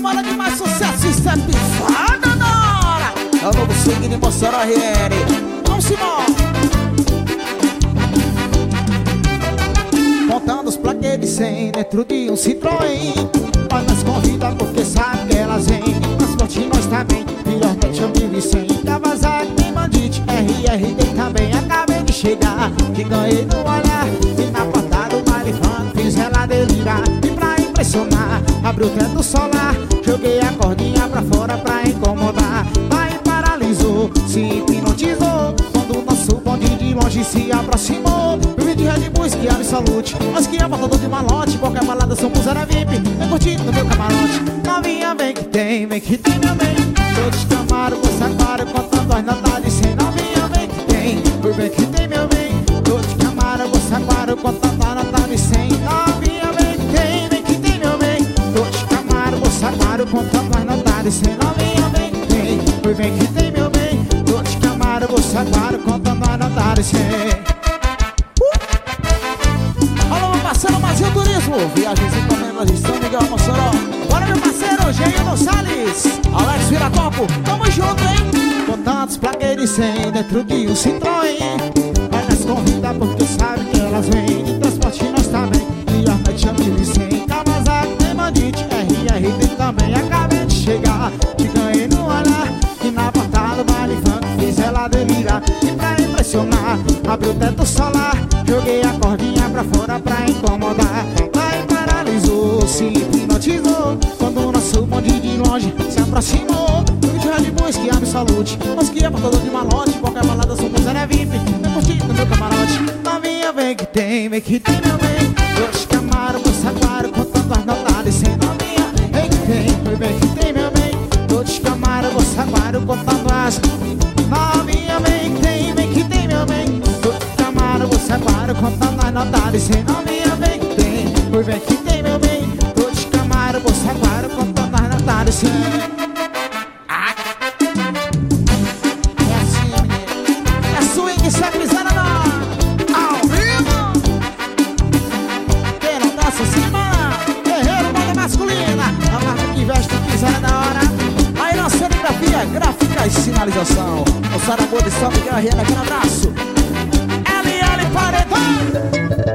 semana de mais sucesso, isso é pisada da hora. É o novo swing de Mossoró RN. Vamos embora. Montando os plaquês de 100 dentro de um Citroën. Mas nas convidas porque sabe que elas vêm. Transporte nós tá bem, melhor que eu 1100. Kawasaki tem Bandit, RRD também. Acabei de chegar, que ganhei no olhar. E na portada do baile funk fiz ela delirar. E pra impressionar, abri o teto solar. Joguei a cordinha pra fora pra incomodar. Aí paralisou, se hipnotizou. Quando o nosso bonde de longe se aproximou. Eu de Red Bull, que absolute. Nós que é botador de malote. Qualquer balada somos era VIP. Vem curtindo no meu camarote. Novinha, vem que tem meu bem. Todos camaram, você agora contando as notas de 100. Novinha, vem que tem meu bem. Todos camaram, você agora contando as notas de 100. Novinha, vem que tem meu bem. Todos camaram, você agora contando as notas de 100. Novinha, vem que tem meu bem. Todos camaram, você agora contando as notas de 100. Viagens e encomendas de São Miguel, Mossoró. Bora, meu parceiro, Geino Salles, Alex Viracopo, tamo junto, hein? Com tantos plaquês de 100 dentro de um Citroën. Vai nas convidas porque sabe que elas vêm. De transporte nós tá bem, e a noite chama de 1100. Kawasaki tem Bandit, RRD também. Acabei de chegar, te ganhei no olhar. E na portada do baile funk fiz ela delirar. E pra impressionar, abri o teto solar. Joguei a cordinha pra fora pra incomodar. Se hipnotizou quando o nosso bonde de longe se aproximou. Eu de Red Bull, que absolute. Nós que é portador de malote. Qualquer balada somos era VIP. Vem curtindo no meu camarote. Novinha, vem que tem meu bem. Dois camaros, moça claro, contando as notas de 100. Novinha, vem que tem meu bem. Dois camaros, moça claro, contando as. Novinha, vem que tem meu bem. Dois camaros, moça claro, contando as notas de 100. Novinha, vem que tem meu bem. Todos camaram, você agora contando as notas assim. É assim, menino. É swing, sacrizada não. Ao vivo. Quem não dança assim, mano? Guerreiro, moda masculina. A marca que veste pisada da hora. Aí nossa serigrafia, gráfica e sinalização. O Sarabô de São Miguel, aqui no abraço. LL Paredão.